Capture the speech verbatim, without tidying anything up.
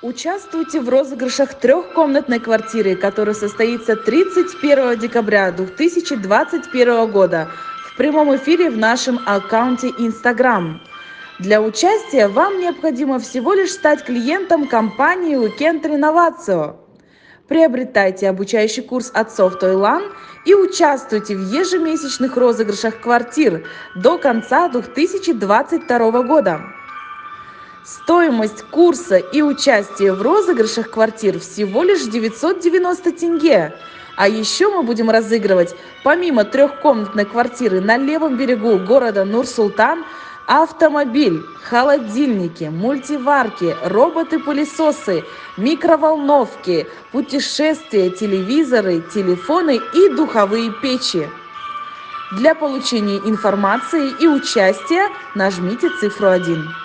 Участвуйте в розыгрышах трехкомнатной квартиры, который состоится тридцать первого декабря две тысячи двадцать первого года в прямом эфире в нашем аккаунте Instagram. Для участия вам необходимо всего лишь стать клиентом компании Weekend Renovatio. Приобретайте обучающий курс от Софтойлан и участвуйте в ежемесячных розыгрышах квартир до конца две тысячи двадцать второго года. Стоимость курса и участие в розыгрышах квартир всего лишь девятьсот девяносто тенге. А еще мы будем разыгрывать, помимо трехкомнатной квартиры на левом берегу города Нур-Султан, автомобиль, холодильники, мультиварки, роботы-пылесосы, микроволновки, путешествия, телевизоры, телефоны и духовые печи. Для получения информации и участия нажмите цифру один.